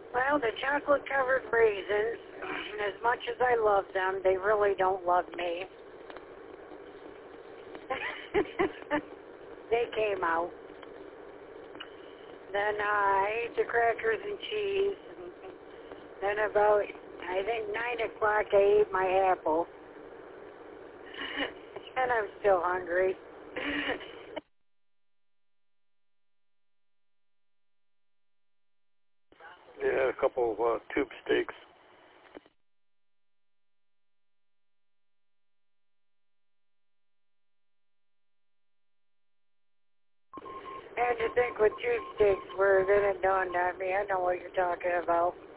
Well, the chocolate-covered raisins, as much as I love them, they really don't love me. They came out. Then I ate the crackers and cheese. Then about, I think, 9 o'clock, I ate my apple. And I'm still hungry. Yeah, a couple of tube steaks. I had to think what tube steaks were, then it dawned on me. I know what you're talking about.